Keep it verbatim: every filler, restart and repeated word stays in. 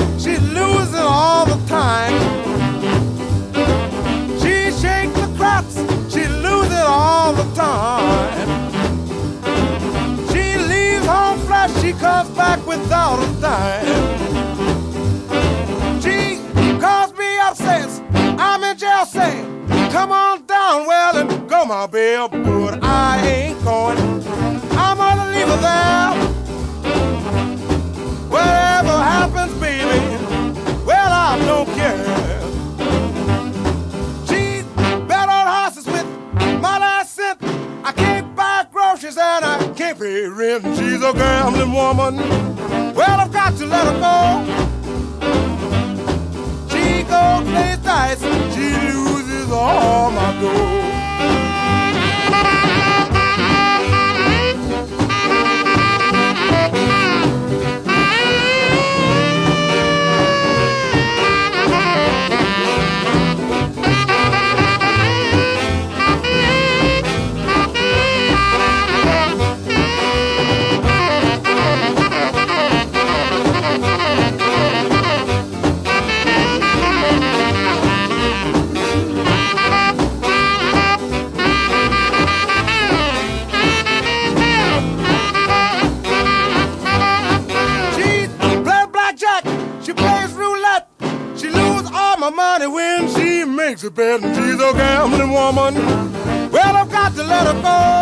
She loses all the time. She shakes the craps. She loses all the time. She leaves home flat. She comes back without a dime. She calls me up, says, I'm in jail, saying, come on down, well, and go, my babe, but I ain't going. I'm gonna leave her there. Whatever happens, baby, well, I don't care. She bet on horses with my last cent. I can't buy groceries and I can't pay rent. She's a gambling woman. Well, I've got to let her go. She goes, plays dice, she loses all my dough. My money when she makes a bet, and she's a gambling woman. Well, I've got to let her go.